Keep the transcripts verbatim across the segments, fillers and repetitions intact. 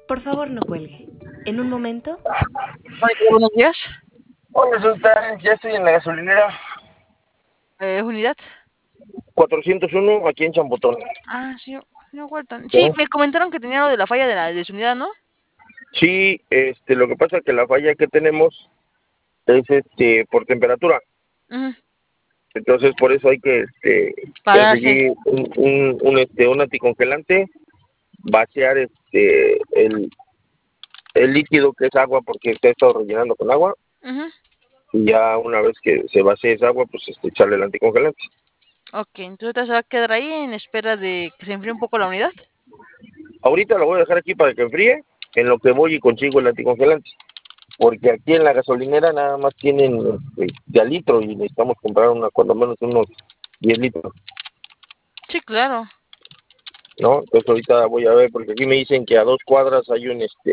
Por favor, no cuelgue. En un momento. Hola, buenos días. Hola, Sultán, ya estoy en la gasolinera Eh, ¿unidad? cuatrocientos uno aquí en Champotón. Ah, sí, no, Walton. Sí, ¿Eh? me comentaron que tenía lo de la falla de la desunidad, ¿no? Sí, este, lo que pasa es que la falla que tenemos es este por temperatura, Ujú. entonces por eso hay que este Pararse. conseguir un, un, un, este un anticongelante, vaciar este el, el líquido que es agua porque se ha estado rellenando con agua Ujú. y ya una vez que se vacíe esa agua pues este echarle el anticongelante. Ok, entonces se va a quedar ahí en espera de que se enfríe un poco la unidad. Ahorita lo voy a dejar aquí para que enfríe en lo que voy y consigo el anticongelante. Porque aquí en la gasolinera nada más tienen este, de a litro y necesitamos comprar una, cuando menos unos diez litros, Sí, claro. ¿no? Entonces ahorita voy a ver, porque aquí me dicen que a dos cuadras hay un, este,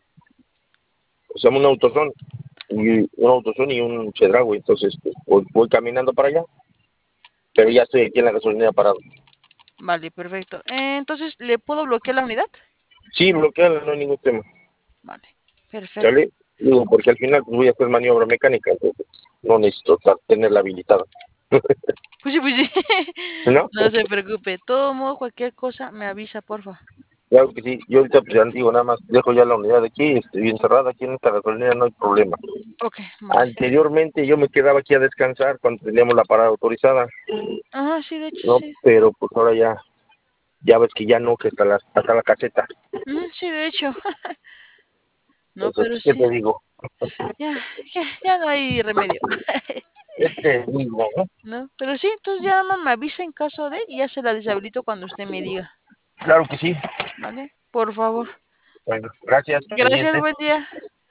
se llama un autosón, y un autosón y un Chedraui, entonces pues, voy, voy caminando para allá, pero ya estoy aquí en la gasolinera parado. Vale, perfecto. Eh, entonces, ¿le puedo bloquear la unidad? Sí, bloquearla, no hay ningún tema, Vale, perfecto. ¿sale? Digo, porque al final pues, voy a hacer maniobra mecánica, entonces no necesito ta- tenerla habilitada. Pues sí, pues sí. ¿No? No se preocupe. Todo modo, cualquier cosa, me avisa, porfa. Claro que sí, yo ahorita pues ya digo, nada más dejo ya la unidad de aquí, estoy bien cerrada aquí en esta gasolinera, no hay problema. Ok, vale. Anteriormente yo me quedaba aquí a descansar cuando teníamos la parada autorizada, Ajá, sí, de hecho, ¿no? sí. Pero pues ahora ya, ya ves que ya no, que hasta la, hasta la caseta. Ujú, sí, de hecho. No, Entonces, pero ¿qué sí. te digo? Ya, ya, ya no hay remedio. ¿Qué te digo? ¿No? ¿No? Pero sí, entonces ya nada más me avisa en caso de y ya se la deshabilito cuando usted me diga. Claro que sí. ¿Vale? Por favor. Bueno, gracias, Gracias, pendiente. buen día.